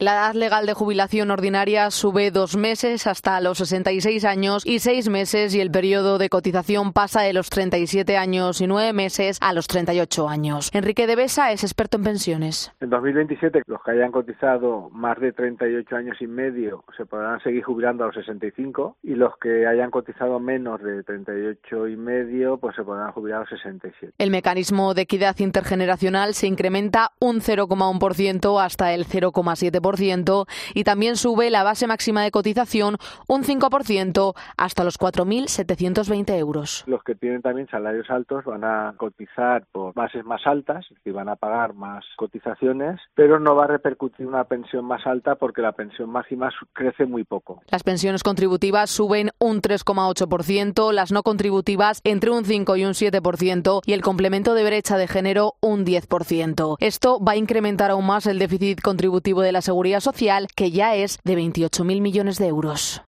La edad legal de jubilación ordinaria sube 2 meses hasta los 66 años y 6 meses, y el periodo de cotización pasa de los 37 años y 9 meses a los 38 años. Enrique de Besa es experto en pensiones. En 2027, los que hayan cotizado más de 38 años y medio se podrán seguir jubilando a los 65, y los que hayan cotizado menos de 38 y medio pues se podrán jubilar a los 67. El mecanismo de equidad intergeneracional se incrementa un 0,1% hasta el 0,7%. Y también sube la base máxima de cotización un 5% hasta los 4.720 euros. Los que tienen también salarios altos van a cotizar por bases más altas, es decir, van a pagar más cotizaciones, pero no va a repercutir una pensión más alta porque la pensión máxima crece muy poco. Las pensiones contributivas suben un 3,8%, las no contributivas entre un 5 y un 7% y el complemento de brecha de género un 10%. Esto va a incrementar aún más el déficit contributivo de la Seguridad Social, que ya es de 28.000 millones de euros.